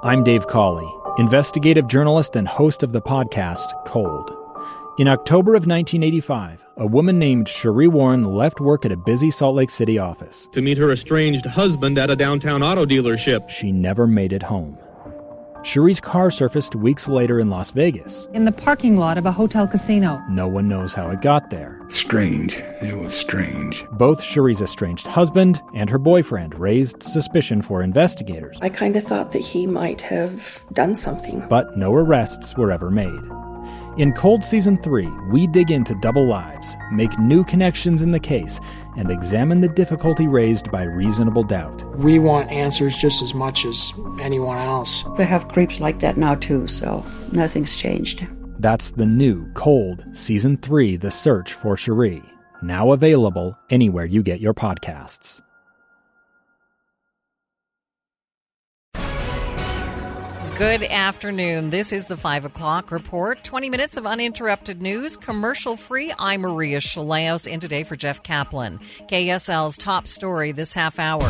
I'm Dave Cawley, investigative journalist and host of the podcast Cold. In October of 1985, a woman named Cherie Warren left work at a busy Salt Lake City office to meet her estranged husband at a downtown auto dealership. She never made it home. Cherie's car surfaced weeks later in Las Vegas. In the parking lot of a hotel casino. No one knows how it got there. Strange. It was strange. Both Cherie's estranged husband and her boyfriend raised suspicion for investigators. I kind of thought that he might have done something. But no arrests were ever made. In Cold Season 3, we dig into double lives, make new connections in the case, and examine the difficulty raised by reasonable doubt. We want answers just as much as anyone else. They have creeps like that now too, so nothing's changed. That's the new Cold Season 3, The Search for Cherie, now available anywhere you get your podcasts. Good afternoon. This is the 5 o'clock report. 20 minutes of uninterrupted news, commercial-free. I'm Maria Shilaos, in today for Jeff Kaplan. KSL's top story this half hour.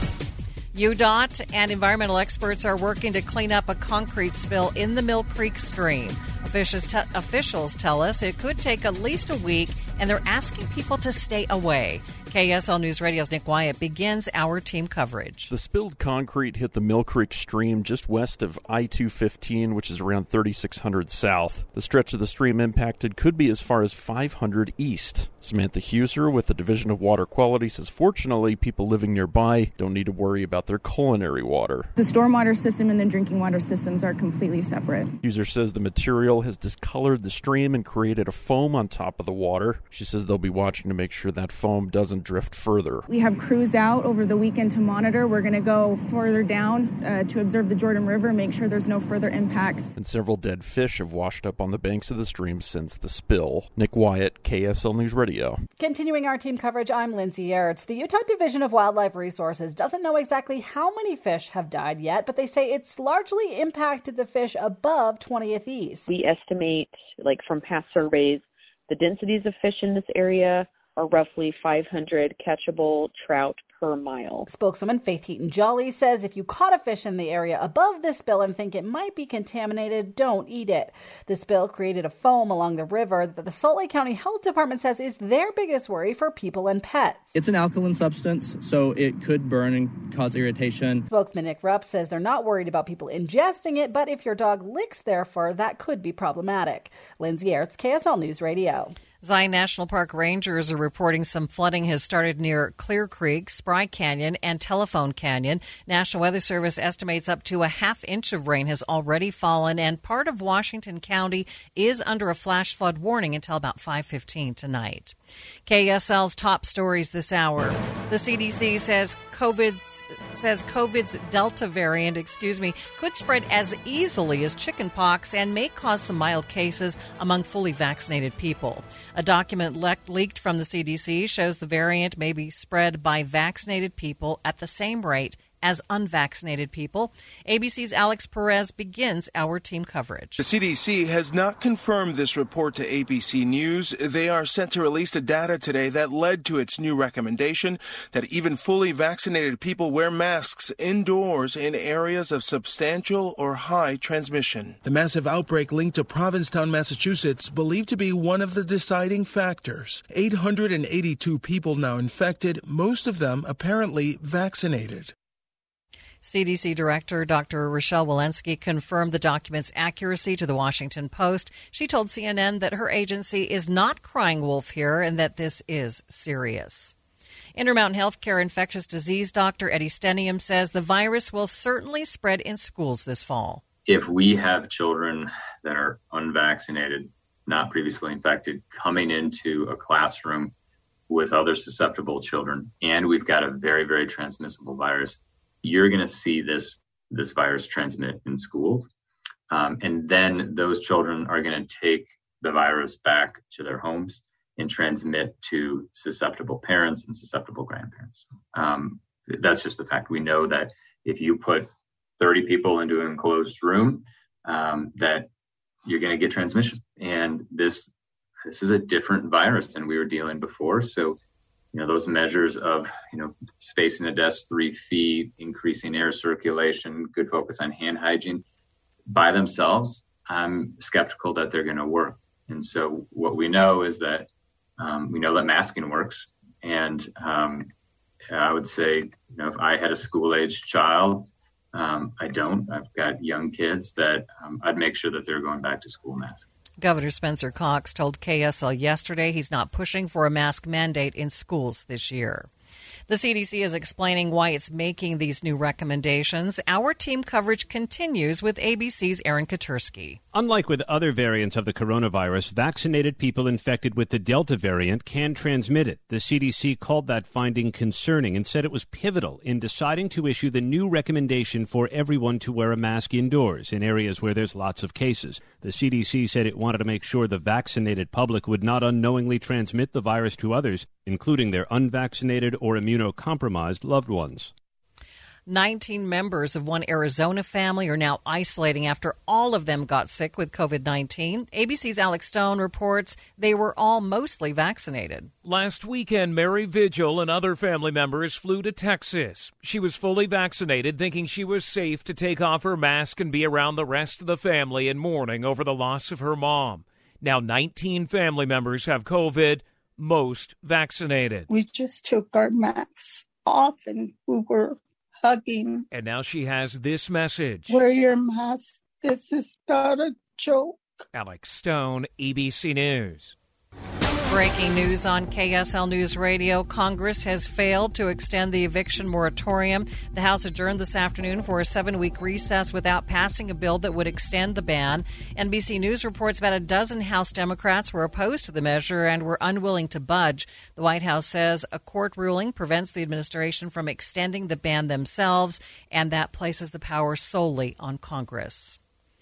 UDOT and environmental experts are working to clean up a concrete spill in the Mill Creek stream. Officials tell us it could take at least a week, and they're asking people to stay away. KSL News Radio's Nick Wyatt begins our team coverage. The spilled concrete hit the Mill Creek stream just west of I-215, which is around 3600 south. The stretch of the stream impacted could be as far as 500 east. Samantha Huser with the Division of Water Quality says fortunately people living nearby don't need to worry about their culinary water. The stormwater system and the drinking water systems are completely separate. Huser says the material has discolored the stream and created a foam on top of the water. She says they'll be watching to make sure that foam doesn't drift further. We have crews out over the weekend to monitor. We're going to go further down to observe the Jordan River, make sure there's no further impacts. And several dead fish have washed up on the banks of the stream since the spill. Nick Wyatt, KSL News Radio. Continuing our team coverage, I'm Lindsay Ertz. The Utah Division of Wildlife Resources doesn't know exactly how many fish have died yet, but they say it's largely impacted the fish above 20th East. We estimate, from past surveys, the densities of fish in this area are roughly 500 catchable trout per mile. Spokeswoman Faith Heaton-Jolly says if you caught a fish in the area above the spill and think it might be contaminated, don't eat it. The spill created a foam along the river that the Salt Lake County Health Department says is their biggest worry for people and pets. It's an alkaline substance, so it could burn and cause irritation. Spokesman Nick Rupp says they're not worried about people ingesting it, but if your dog licks their fur, that could be problematic. Lindsay Ertz, KSL News Radio. Zion National Park rangers are reporting some flooding has started near Clear Creek, Spry Canyon, and Telephone Canyon. National Weather Service estimates up to a half inch of rain has already fallen, and part of Washington County is under a flash flood warning until about 5:15 tonight. KSL's top stories this hour. The CDC says COVID's Delta variant, could spread as easily as chickenpox and may cause some mild cases among fully vaccinated people. A document leaked from the CDC shows the variant may be spread by vaccinated people at the same rate as unvaccinated people. ABC's Alex Perez begins our team coverage. The CDC has not confirmed this report to ABC News. They are set to release the data today that led to its new recommendation that even fully vaccinated people wear masks indoors in areas of substantial or high transmission. The massive outbreak linked to Provincetown, Massachusetts, believed to be one of the deciding factors. 882 people now infected, most of them apparently vaccinated. CDC Director Dr. Rochelle Walensky confirmed the document's accuracy to the Washington Post. She told CNN that her agency is not crying wolf here and that this is serious. Intermountain Healthcare infectious disease doctor Eddie Stenium says the virus will certainly spread in schools this fall. If we have children that are unvaccinated, not previously infected, coming into a classroom with other susceptible children, and we've got a very, very transmissible virus, you're going to see this virus transmit in schools. And then those children are going to take the virus back to their homes and transmit to susceptible parents and susceptible grandparents. That's just the fact. We know that if you put 30 people into an enclosed room, that you're going to get transmission. And this is a different virus than we were dealing before. So those measures of, spacing the desk 3 feet, increasing air circulation, good focus on hand hygiene, by themselves, I'm skeptical that they're going to work. And so what we know is that we know that masking works. And I would say, if I had a school-aged child, I don't. I've got young kids that I'd make sure that they're going back to school masked. Governor Spencer Cox told KSL yesterday he's not pushing for a mask mandate in schools this year. The CDC is explaining why it's making these new recommendations. Our team coverage continues with ABC's Aaron Katursky. Unlike with other variants of the coronavirus, vaccinated people infected with the Delta variant can transmit it. The CDC called that finding concerning and said it was pivotal in deciding to issue the new recommendation for everyone to wear a mask indoors in areas where there's lots of cases. The CDC said it wanted to make sure the vaccinated public would not unknowingly transmit the virus to others, including their unvaccinated or immunocompromised loved ones. 19 members of one Arizona family are now isolating after all of them got sick with COVID-19. ABC's Alex Stone reports they were all mostly vaccinated. Last weekend, Mary Vigil and other family members flew to Texas. She was fully vaccinated, thinking she was safe to take off her mask and be around the rest of the family in mourning over the loss of her mom. Now 19 family members have COVID, most vaccinated. We just took our masks off and we were hugging. And now she has this message. Wear your mask. This is not a joke. Alex Stone, ABC News. Breaking news on KSL News Radio. Congress has failed to extend the eviction moratorium. The House adjourned this afternoon for a 7-week recess without passing a bill that would extend the ban. NBC News reports about a dozen House Democrats were opposed to the measure and were unwilling to budge. The White House says a court ruling prevents the administration from extending the ban themselves, and that places the power solely on Congress.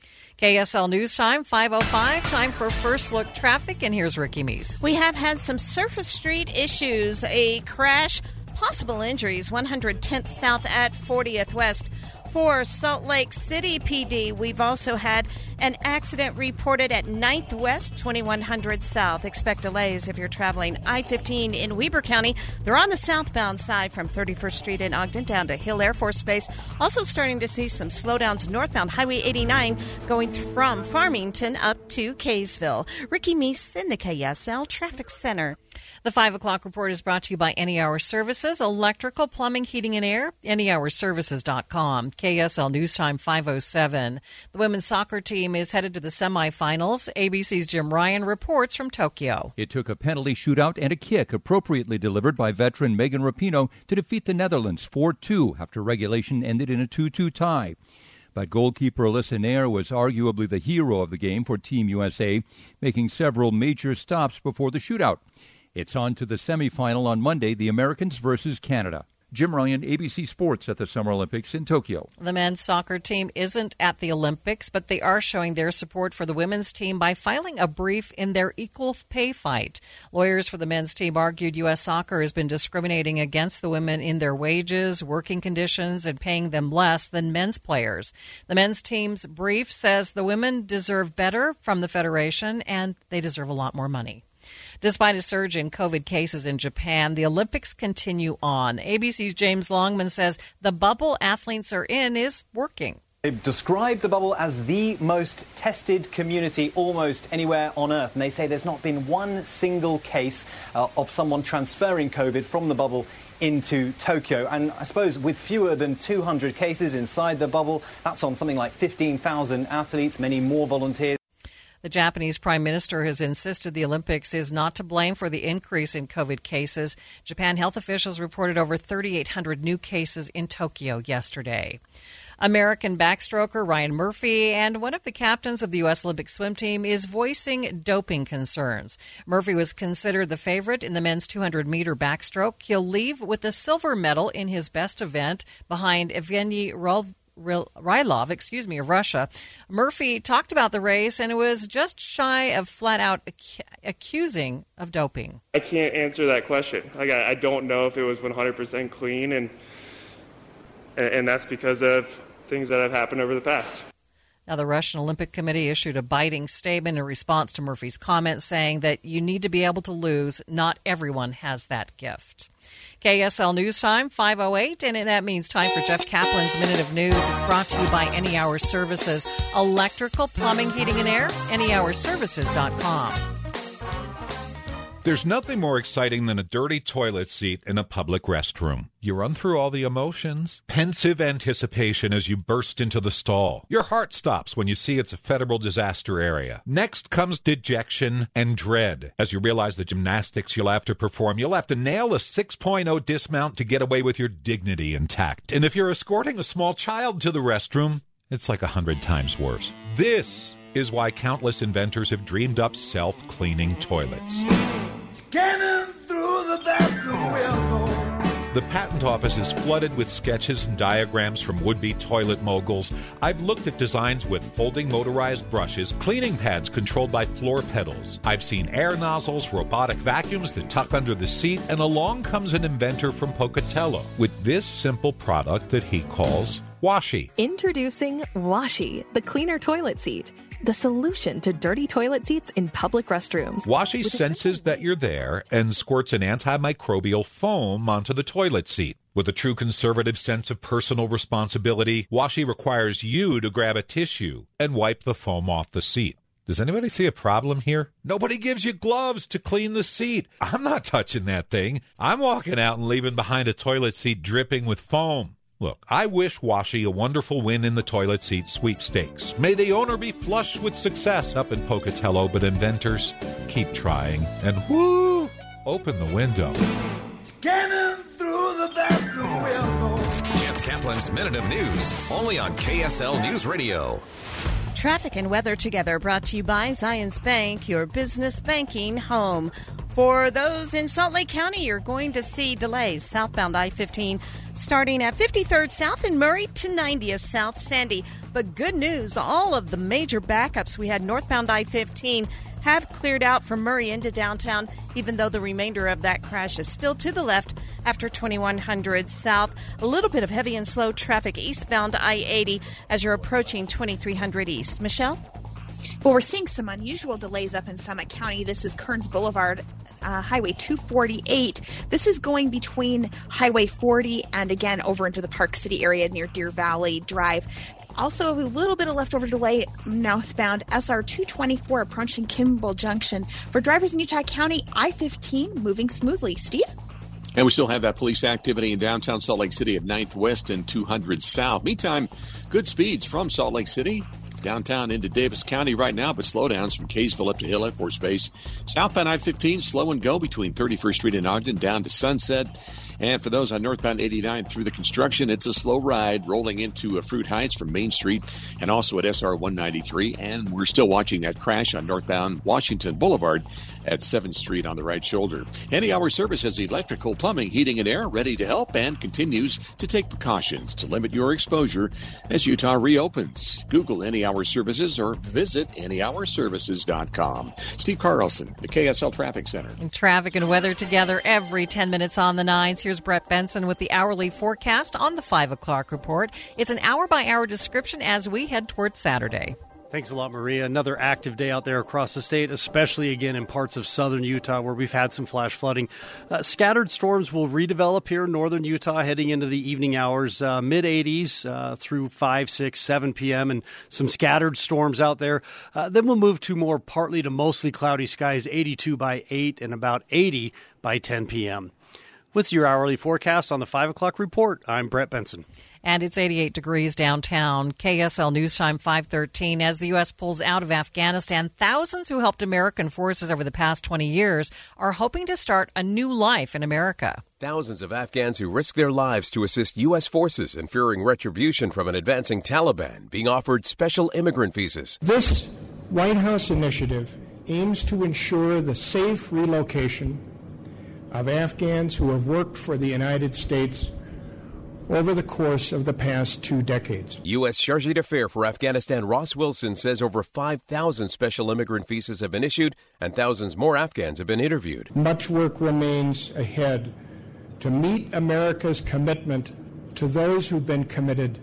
KSL News Time, 5:05. Time for First Look Traffic, and here's Ricky Meese. We have had some surface street issues, a crash, possible injuries, 110th South at 40th West. For Salt Lake City PD, we've also had an accident reported at 9th West, 2100 South. Expect delays if you're traveling I-15 in Weber County. They're on the southbound side from 31st Street in Ogden down to Hill Air Force Base. Also starting to see some slowdowns northbound Highway 89 going from Farmington up to Kaysville. Ricky Meese in the KSL Traffic Center. The 5 o'clock report is brought to you by Any Hour Services, electrical, plumbing, heating, and air. AnyHourServices.com. KSL News Time 5:07. The women's soccer team is headed to the semifinals. ABC's Jim Ryan reports from Tokyo. It took a penalty shootout and a kick appropriately delivered by veteran Megan Rapinoe to defeat the Netherlands 4-2 after regulation ended in a 2-2 tie. But goalkeeper Alyssa Nair was arguably the hero of the game for Team USA, making several major stops before the shootout. It's on to the semifinal on Monday, the Americans versus Canada. Jim Ryan, ABC Sports at the Summer Olympics in Tokyo. The men's soccer team isn't at the Olympics, but they are showing their support for the women's team by filing a brief in their equal pay fight. Lawyers for the men's team argued U.S. Soccer has been discriminating against the women in their wages, working conditions, and paying them less than men's players. The men's team's brief says the women deserve better from the federation and they deserve a lot more money. Despite a surge in COVID cases in Japan, the Olympics continue on. ABC's James Longman says the bubble athletes are in is working. They've described the bubble as the most tested community almost anywhere on Earth. And they say there's not been one single case of someone transferring COVID from the bubble into Tokyo. And I suppose with fewer than 200 cases inside the bubble, that's on something like 15,000 athletes, many more volunteers. The Japanese Prime Minister has insisted the Olympics is not to blame for the increase in COVID cases. Japan health officials reported over 3,800 new cases in Tokyo yesterday. American backstroker Ryan Murphy and one of the captains of the U.S. Olympic swim team is voicing doping concerns. Murphy was considered the favorite in the men's 200-meter backstroke. He'll leave with a silver medal in his best event behind Evgeny Rylov, of Russia. Murphy talked about the race and was just shy of flat-out accusing of doping. I can't answer that question. I don't know if it was 100% clean, and that's because of things that have happened over the past. Now, the Russian Olympic Committee issued a biting statement in response to Murphy's comments, saying that you need to be able to lose. Not everyone has that gift. KSL News Time, 5:08, and that means time for Jeff Kaplan's Minute of News. It's brought to you by Any Hour Services. Electrical, plumbing, heating, and air, anyhourservices.com. There's nothing more exciting than a dirty toilet seat in a public restroom. You run through all the emotions. Pensive anticipation as you burst into the stall. Your heart stops when you see it's a federal disaster area. Next comes dejection and dread as you realize the gymnastics you'll have to perform. You'll have to nail a 6.0 dismount to get away with your dignity intact. And if you're escorting a small child to the restroom, it's like 100 times worse. This is why countless inventors have dreamed up self-cleaning toilets. Scanning through the bathroom window. The patent office is flooded with sketches and diagrams from would-be toilet moguls. I've looked at designs with folding motorized brushes, cleaning pads controlled by floor pedals. I've seen air nozzles, robotic vacuums that tuck under the seat, and along comes an inventor from Pocatello with this simple product that he calls Washi. Introducing Washi, the cleaner toilet seat. The solution to dirty toilet seats in public restrooms. Washi senses that you're there and squirts an antimicrobial foam onto the toilet seat. With a true conservative sense of personal responsibility, Washi requires you to grab a tissue and wipe the foam off the seat. Does anybody see a problem here? Nobody gives you gloves to clean the seat. I'm not touching that thing. I'm walking out and leaving behind a toilet seat dripping with foam. Look, I wish Washi a wonderful win in the toilet seat sweepstakes. May the owner be flush with success up in Pocatello, but inventors, keep trying and whoo, open the window. Scanning through the bathroom window. Jeff Kaplan's Minute of News, only on KSL News Radio. Traffic and weather together, brought to you by Zions Bank, your business banking home. For those in Salt Lake County, you're going to see delays southbound I-15 starting at 53rd South and Murray to 90th South Sandy. But good news, all of the major backups we had northbound I-15 have cleared out from Murray into downtown, even though the remainder of that crash is still to the left after 2100 South. A little bit of heavy and slow traffic eastbound I-80 as you're approaching 2300 East. Michelle? Well, we're seeing some unusual delays up in Summit County. This is Kearns Boulevard, Highway 248. This is going between Highway 40 and again over into the Park City area near Deer Valley Drive. Also, a little bit of leftover delay northbound SR 224 approaching Kimball Junction. For drivers in Utah County, I-15 moving smoothly. Steve? And we still have that police activity in downtown Salt Lake City at 9th West and 200 South. Meantime, good speeds from Salt Lake City downtown into Davis County right now, but slowdowns from Kaysville up to Hill Air Force Base. Southbound I-15, slow and go between 31st Street and Ogden down to Sunset. And for those on northbound 89 through the construction, it's a slow ride rolling into Fruit Heights from Main Street and also at SR 193. And we're still watching that crash on northbound Washington Boulevard at 7th Street on the right shoulder. Any Hour Service has electrical, plumbing, heating, and air ready to help and continues to take precautions to limit your exposure as Utah reopens. Google Any Hour Services or visit anyhourservices.com. Steve Carlson, the KSL Traffic Center. And traffic and weather together every 10 minutes on the nines. Here's Brett Benson with the hourly forecast on the 5 o'clock report. It's an hour-by-hour description as we head towards Saturday. Thanks a lot, Maria. Another active day out there across the state, especially again in parts of southern Utah where we've had some flash flooding. Scattered storms will redevelop here in northern Utah heading into the evening hours, mid-80s through 5, 6, 7 p.m. and some scattered storms out there. Then we'll move to more partly to mostly cloudy skies, 82 by 8 and about 80 by 10 p.m. With your hourly forecast on the 5 o'clock report, I'm Brett Benson. And it's 88 degrees downtown. KSL News Time 5:13. As the U.S. pulls out of Afghanistan, thousands who helped American forces over the past 20 years are hoping to start a new life in America. Thousands of Afghans who risk their lives to assist U.S. forces and fearing retribution from an advancing Taliban being offered special immigrant visas. This White House initiative aims to ensure the safe relocation of Afghans who have worked for the United States over the course of the past 2 decades. U.S. Chargé d'Affaires for Afghanistan Ross Wilson says over 5,000 special immigrant visas have been issued and thousands more Afghans have been interviewed. Much work remains ahead to meet America's commitment to those who've been committed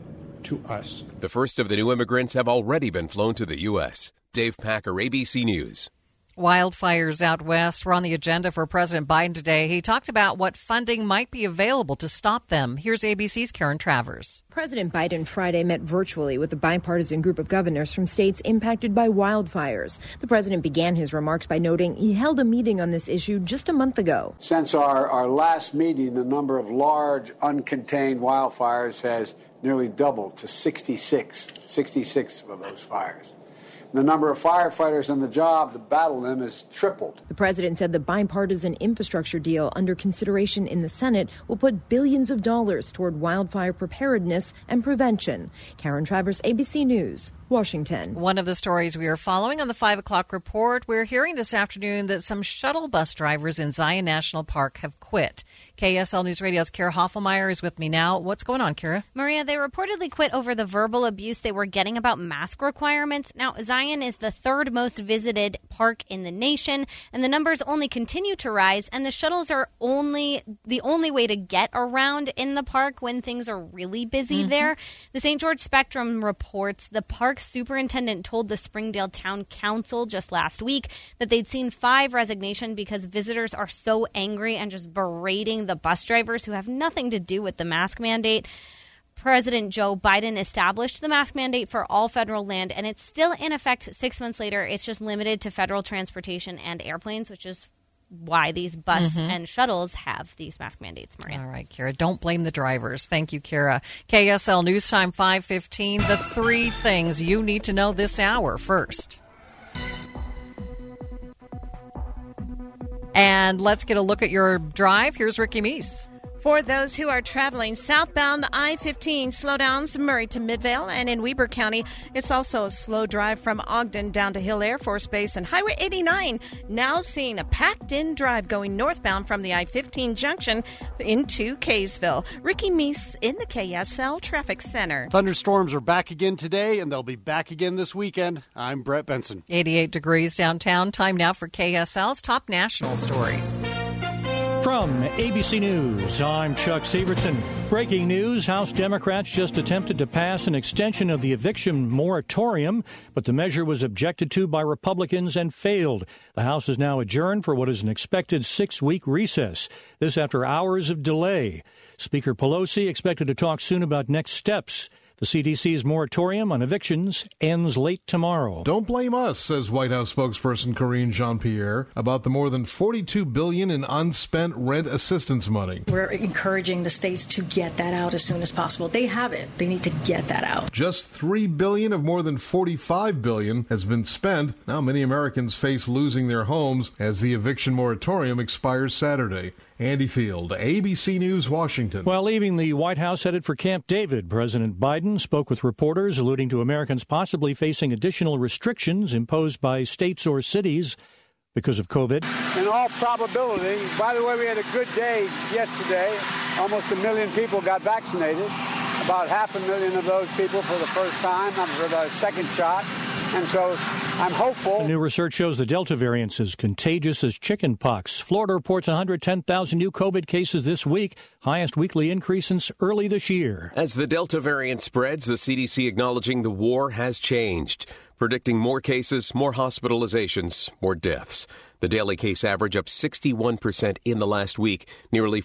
to us. The first of the new immigrants have already been flown to the U.S. Dave Packer, ABC News. Wildfires out west were on the agenda for President Biden today. He talked about what funding might be available to stop them. Here's ABC's Karen Travers. President Biden Friday met virtually with a bipartisan group of governors from states impacted by wildfires. The president began his remarks by noting he held a meeting on this issue just a month ago. Since our last meeting, the number of large, uncontained wildfires has nearly doubled to 66 of those fires. The number of firefighters on the job to battle them has tripled. The president said the bipartisan infrastructure deal under consideration in the Senate will put billions of dollars toward wildfire preparedness and prevention. Karen Travers, ABC News, Washington. One of the stories we are following on the 5 o'clock report, we're hearing this afternoon that some shuttle bus drivers in Zion National Park have quit. KSL News Radio's Kira Hoffelmeyer is with me now. What's going on, Kira? Maria, they reportedly quit over the verbal abuse they were getting about mask requirements. Now, Zion is the third most visited park in the nation, and the numbers only continue to rise, and the shuttles are the only way to get around in the park when things are really busy there. The St. George Spectrum reports the park superintendent told the Springdale Town Council just last week that they'd seen 5 resignations because visitors are so angry and just berating the bus drivers who have nothing to do with the mask mandate. President Joe Biden established the mask mandate for all federal land, and it's still in effect 6 months later. It's just limited to federal transportation and airplanes, which is why these bus and shuttles have these mask mandates, Maria. All right, Kira, don't blame the drivers. Thank you, Kira. KSL News Time 5:15. The 3 things you need to know this hour first. And let's get a look at your drive. Here's Ricky Meese. For those who are traveling southbound I-15, slowdowns Murray to Midvale, and in Weber County, it's also a slow drive from Ogden down to Hill Air Force Base, and Highway 89 now seeing a packed-in drive going northbound from the I-15 junction into Kaysville. Ricky Meese in the KSL Traffic Center. Thunderstorms are back again today, and they'll be back again this weekend. I'm Brett Benson. 88 degrees downtown. Time now for KSL's top national stories. From ABC News, I'm Chuck Severson. Breaking news, House Democrats just attempted to pass an extension of the eviction moratorium, but the measure was objected to by Republicans and failed. The House is now adjourned for what is an expected 6-week recess. This after hours of delay. Speaker Pelosi expected to talk soon about next steps. The CDC's moratorium on evictions ends late tomorrow. Don't blame us, says White House spokesperson Karine Jean-Pierre, about the more than $42 billion in unspent rent assistance money. We're encouraging the states to get that out as soon as possible. They have it. They need to get that out. Just $3 billion of more than $45 billion has been spent. Now many Americans face losing their homes as the eviction moratorium expires Saturday. Andy Field, ABC News, Washington. While leaving the White House headed for Camp David, President Biden spoke with reporters alluding to Americans possibly facing additional restrictions imposed by states or cities because of COVID. In all probability, by the way, we had a good day yesterday. Almost 1 million people got vaccinated. About 500,000 of those people for the first time, for the second shot. And so I'm hopeful. New research shows the Delta variant is as contagious as chickenpox. Florida reports 110,000 new COVID cases this week, highest weekly increase since early this year. As the Delta variant spreads, the CDC acknowledging the war has changed, predicting more cases, more hospitalizations, more deaths. The daily case average up 61% in the last week, nearly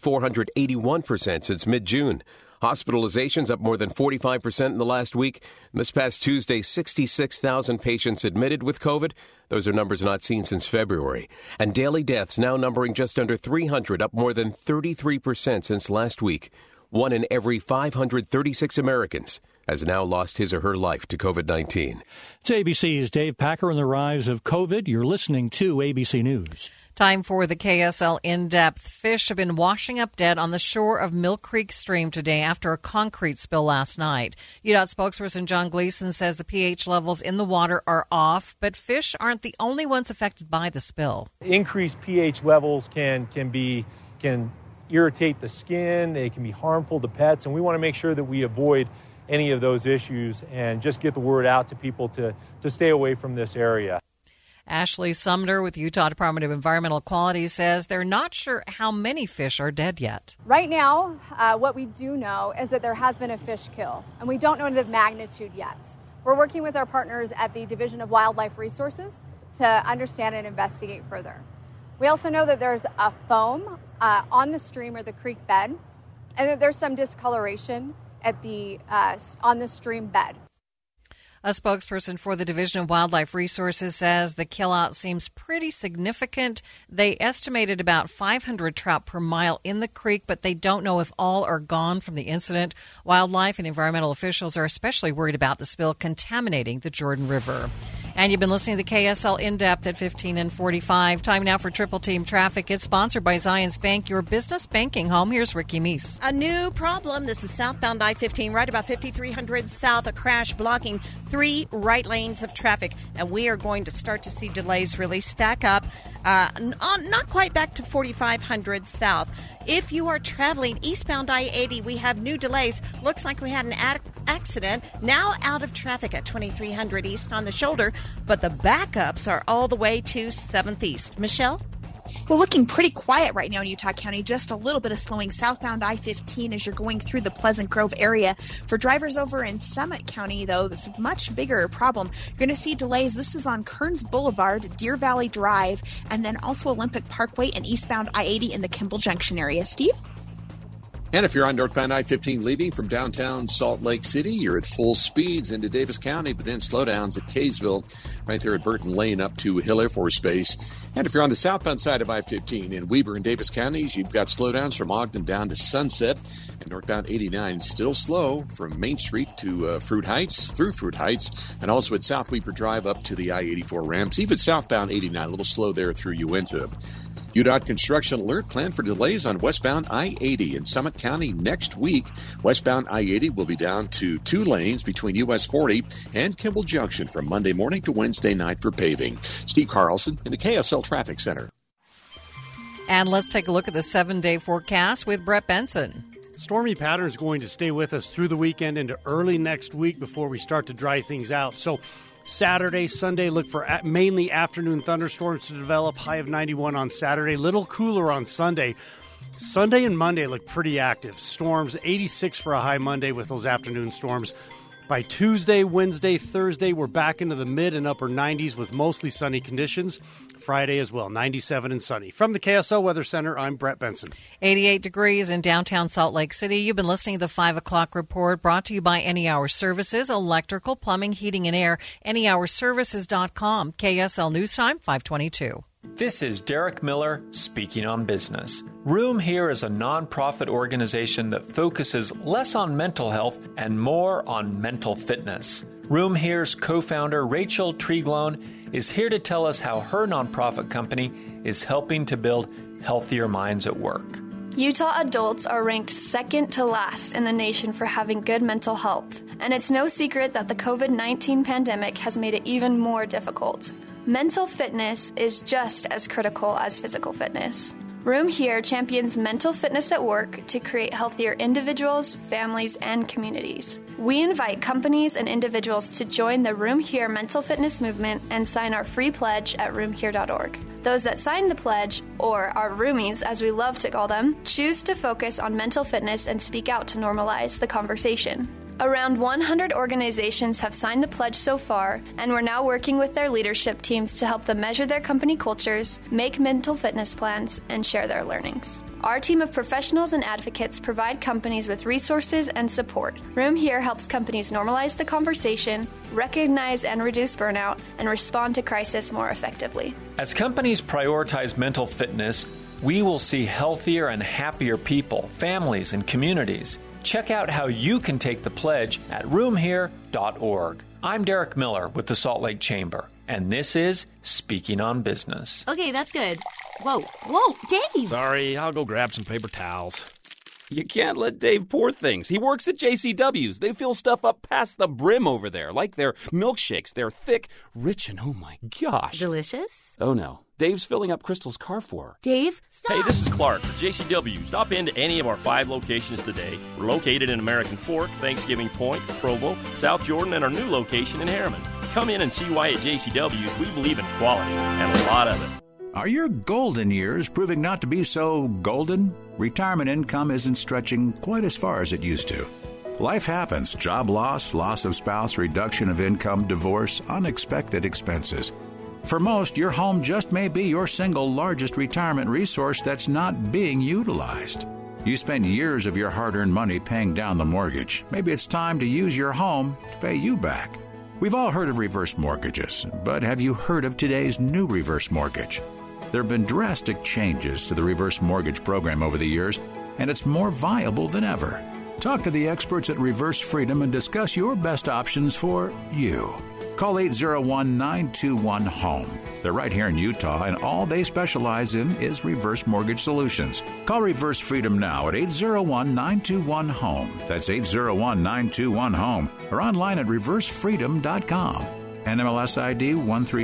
481% since mid-June. Hospitalizations up more than 45% in the last week. And this past Tuesday, 66,000 patients admitted with COVID. Those are numbers not seen since February. And daily deaths now numbering just under 300, up more than 33% since last week. 1 in every 536 Americans has now lost his or her life to COVID-19. It's ABC's Dave Packer and the rise of COVID. You're listening to ABC News. Time for the KSL In-Depth. Fish have been washing up dead on the shore of Mill Creek Stream today after a concrete spill last night. UDOT spokesperson John Gleason says the pH levels in the water are off, but fish aren't the only ones affected by the spill. Increased pH levels can irritate the skin. They can be harmful to pets, and we want to make sure that we avoid any of those issues and just get the word out to people to stay away from this area. Ashley Sumner with the Utah Department of Environmental Quality says they're not sure how many fish are dead yet. Right now, what we do know is that there has been a fish kill, and we don't know the magnitude yet. We're working with our partners at the Division of Wildlife Resources to understand and investigate further. We also know that there's a foam on the stream or the creek bed, and that there's some discoloration at on the stream bed. A spokesperson for the Division of Wildlife Resources says the killout seems pretty significant. They estimated about 500 trout per mile in the creek, but they don't know if all are gone from the incident. Wildlife and environmental officials are especially worried about the spill contaminating the Jordan River. And you've been listening to the KSL In-Depth at 15 and 45. Time now for Triple Team Traffic. It's sponsored by Zions Bank, your business banking home. Here's Ricky Meese. A new problem. This is southbound I-15, right about 5300 south. A crash blocking 3 right lanes of traffic. And we are going to start to see delays really stack up. Not quite back to 4500 south. If you are traveling eastbound I-80, we have new delays. Looks like we had an accident. Now out of traffic at 2300 east on the shoulder, but the backups are all the way to 7th East. Michelle? Well, looking pretty quiet right now in Utah County. Just a little bit of slowing southbound I-15 as you're going through the Pleasant Grove area. For drivers over in Summit County, though, that's a much bigger problem. You're going to see delays. This is on Kearns Boulevard, Deer Valley Drive, and then also Olympic Parkway and eastbound I-80 in the Kimball Junction area. Steve? And if you're on northbound I-15 leaving from downtown Salt Lake City, you're at full speeds into Davis County, but then slowdowns at Kaysville, right there at Burton Lane up to Hill Air Force Base. And if you're on the southbound side of I-15 in Weber and Davis counties, you've got slowdowns from Ogden down to Sunset. And northbound 89 still slow from Main Street to Fruit Heights, through Fruit Heights, and also at South Weber Drive up to the I-84 ramps. Even southbound 89, a little slow there through Uinta. UDOT construction alert planned for delays on westbound I-80 in Summit County next week. Westbound I-80 will be down to 2 lanes between US 40 and Kimball Junction from Monday morning to Wednesday night for paving. Steve Carlson in the KSL Traffic Center. And let's take a look at the 7-day forecast with Brett Benson. Stormy patterns going to stay with us through the weekend into early next week before we start to dry things out. So Saturday, Sunday, look for mainly afternoon thunderstorms to develop. High of 91 on Saturday. Little cooler on Sunday. Sunday and Monday look pretty active. Storms, 86 for a high Monday with those afternoon storms. By Tuesday, Wednesday, Thursday, we're back into the mid and upper 90s with mostly sunny conditions. Friday as well, 97 and sunny. From the KSL Weather Center, I'm Brett Benson. 88 degrees in downtown Salt Lake City. You've been listening to the 5 o'clock report brought to you by Any Hour Services, electrical, plumbing, heating, and air. AnyHourServices.com. KSL News Time, 522. This is Derek Miller speaking on business. Room Here is a nonprofit organization that focuses less on mental health and more on mental fitness. Room Here's co-founder Rachel Treglone is here to tell us how her nonprofit company is helping to build healthier minds at work. Utah adults are ranked second to last in the nation for having good mental health, and it's no secret that the COVID-19 pandemic has made it even more difficult. Mental fitness is just as critical as physical fitness. Room Here champions mental fitness at work to create healthier individuals, families, and communities. We invite companies and individuals to join the Room Here mental fitness movement and sign our free pledge at roomhere.org. Those that sign the pledge, or our roomies as we love to call them, choose to focus on mental fitness and speak out to normalize the conversation. Around 100 organizations have signed the pledge so far, and we're now working with their leadership teams to help them measure their company cultures, make mental fitness plans, and share their learnings. Our team of professionals and advocates provide companies with resources and support. Room Here helps companies normalize the conversation, recognize and reduce burnout, and respond to crisis more effectively. As companies prioritize mental fitness, we will see healthier and happier people, families, and communities. Check out how you can take the pledge at roomhere.org. I'm Derek Miller with the Salt Lake Chamber, and this is Speaking on Business. Okay, that's good. Whoa, Dave! Sorry, I'll go grab some paper towels. You can't let Dave pour things. He works at JCW's. They fill stuff up past the brim over there, like their milkshakes. They're thick, rich, and oh my gosh. Delicious? Oh no. Dave's filling up Crystal's car for her. Dave, stop! Hey, this is Clark for JCW. Stop into any of our 5 locations today. We're located in American Fork, Thanksgiving Point, Provo, South Jordan, and our new location in Harriman. Come in and see why at JCW's we believe in quality and a lot of it. Are your golden years proving not to be so golden? Retirement income isn't stretching quite as far as it used to. Life happens. Job loss, loss of spouse, reduction of income, divorce, unexpected expenses. For most, your home just may be your single largest retirement resource that's not being utilized. You spent years of your hard-earned money paying down the mortgage. Maybe it's time to use your home to pay you back. We've all heard of reverse mortgages, but have you heard of today's new reverse mortgage? There have been drastic changes to the reverse mortgage program over the years, and it's more viable than ever. Talk to the experts at Reverse Freedom and discuss your best options for you. Call 801-921-HOME. They're right here in Utah, and all they specialize in is reverse mortgage solutions. Call Reverse Freedom now at 801-921-HOME. That's 801-921-HOME. Or online at reversefreedom.com. NMLS ID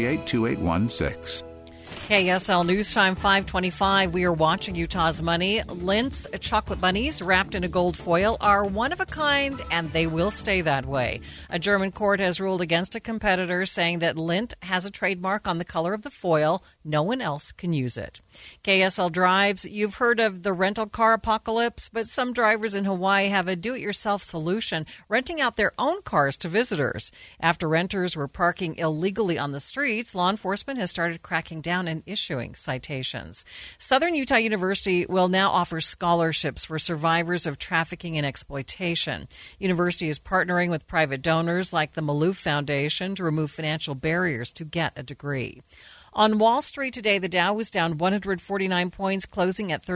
1382816. KSL News Time 525. We are watching Utah's money. Lint's chocolate bunnies wrapped in a gold foil are one of a kind, and they will stay that way. A German court has ruled against a competitor, saying that Lindt has a trademark on the color of the foil. No one else can use it. KSL Drives. You've heard of the rental car apocalypse, but some drivers in Hawaii have a do-it-yourself solution, renting out their own cars to visitors. After renters were parking illegally on the streets, law enforcement has started cracking down and issuing citations. Southern Utah University will now offer scholarships for survivors of trafficking and exploitation. University is partnering with private donors like the Maloof Foundation to remove financial barriers to get a degree. On Wall Street today, the Dow was down 149 points, closing at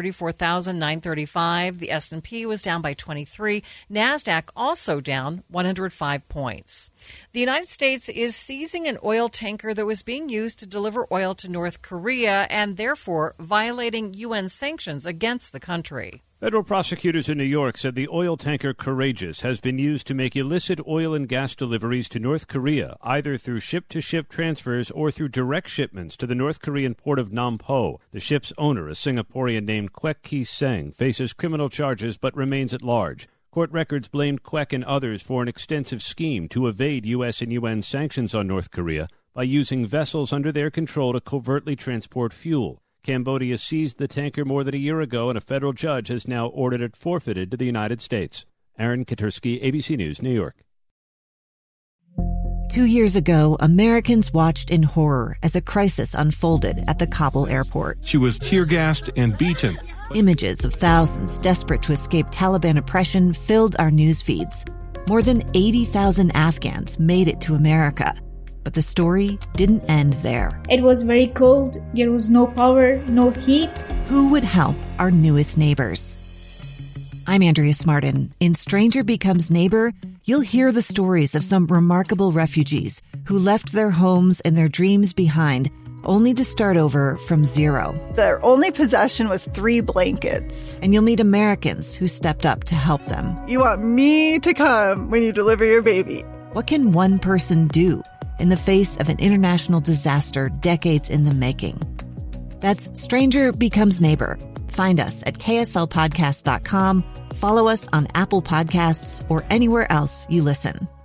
34,935. The S&P was down by 23. NASDAQ also down 105 points. The United States is seizing an oil tanker that was being used to deliver oil to North Korea and therefore violating UN sanctions against the country. Federal prosecutors in New York said the oil tanker Courageous has been used to make illicit oil and gas deliveries to North Korea, either through ship-to-ship transfers or through direct shipments to the North Korean port of Nampo. The ship's owner, a Singaporean named Kwek Kee Seng, faces criminal charges but remains at large. Court records blamed Kwek and others for an extensive scheme to evade U.S. and UN sanctions on North Korea by using vessels under their control to covertly transport fuel. Cambodia seized the tanker more than a year ago, and a federal judge has now ordered it forfeited to the United States. Aaron Katursky, ABC News, New York. 2 years ago, Americans watched in horror as a crisis unfolded at the Kabul airport. She was tear-gassed and beaten. Images of thousands desperate to escape Taliban oppression filled our news feeds. More than 80,000 Afghans made it to America. But the story didn't end there. It was very cold. There was no power, no heat. Who would help our newest neighbors? I'm Andrea Smartin. In Stranger Becomes Neighbor, you'll hear the stories of some remarkable refugees who left their homes and their dreams behind, only to start over from zero. Their only possession was 3 blankets. And you'll meet Americans who stepped up to help them. You want me to come when you deliver your baby. What can one person do in the face of an international disaster decades in the making? That's Stranger Becomes Neighbor. Find us at kslpodcast.com. Follow us on Apple Podcasts or anywhere else you listen.